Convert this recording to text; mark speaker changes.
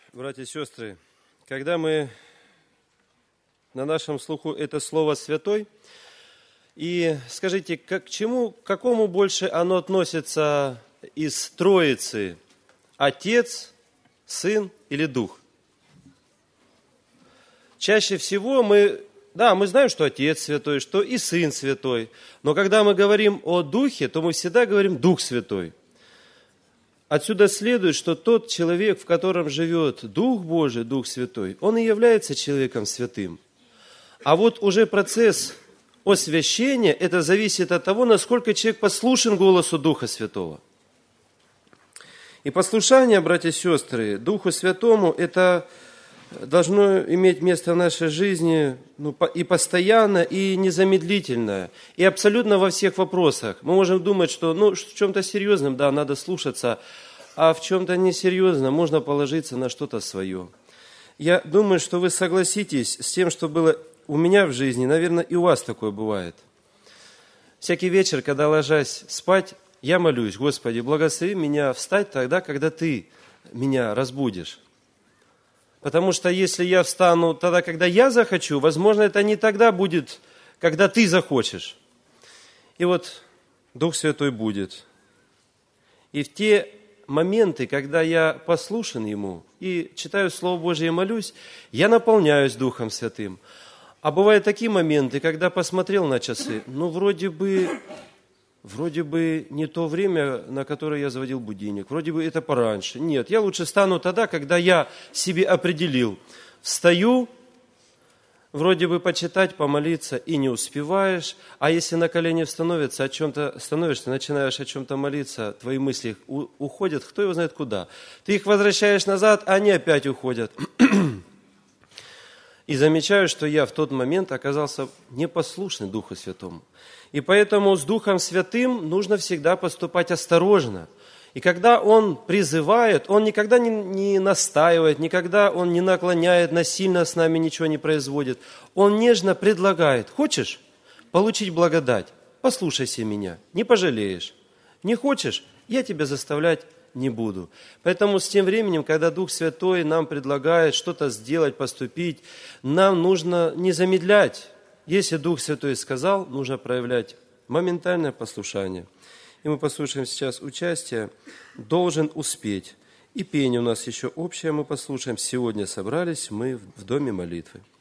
Speaker 1: Братья и сестры, когда мы на нашем слуху это слово «святой», и скажите, к какому больше оно относится из Троицы? Отец, Сын или Дух? Чаще всего мы знаем, что Отец Святой, что и Сын Святой, но когда мы говорим о Духе, то мы всегда говорим Дух Святой. Отсюда следует, что тот человек, в котором живет Дух Божий, Дух Святой, он и является человеком святым. А вот уже процесс освящения, это зависит от того, насколько человек послушен голосу Духа Святого. И послушание, братья и сестры, Духу Святому, это должно иметь место в нашей жизни и постоянно, и незамедлительно, и абсолютно во всех вопросах. Мы можем думать, что в чем-то серьезном, надо слушаться, а в чем-то несерьезном можно положиться на что-то свое. Я думаю, что вы согласитесь с тем, что было у меня в жизни, наверное, и у вас такое бывает. Всякий вечер, когда ложась спать, я молюсь: Господи, благослови меня встать тогда, когда Ты меня разбудишь. Потому что если я встану тогда, когда я захочу, возможно, это не тогда будет, когда ты захочешь. И вот Дух Святой будет. И в те моменты, когда я послушен Ему и читаю Слово Божие и молюсь, я наполняюсь Духом Святым. А бывают такие моменты, когда посмотрел на часы, вроде бы не то время, на которое я заводил будильник, вроде бы это пораньше. Нет, я лучше стану тогда, когда я себе определил. Встаю, вроде бы почитать, помолиться, и не успеваешь. А если на колени становишься, начинаешь о чем-то молиться, твои мысли уходят, кто его знает куда. Ты их возвращаешь назад, а они опять уходят. И замечаю, что я в тот момент оказался непослушный Духу Святому. И поэтому с Духом Святым нужно всегда поступать осторожно. И когда Он призывает, Он никогда не настаивает, никогда Он не наклоняет, насильно с нами ничего не производит. Он нежно предлагает: хочешь получить благодать? Послушайся меня, не пожалеешь. Не хочешь? Я тебя заставлять не буду. Поэтому с тем временем, когда Дух Святой нам предлагает что-то сделать, поступить, нам нужно не замедлять. Если Дух Святой сказал, нужно проявлять моментальное послушание. И мы послушаем сейчас участие «Должен успеть». И пение у нас еще общее мы послушаем. Сегодня собрались мы в доме молитвы.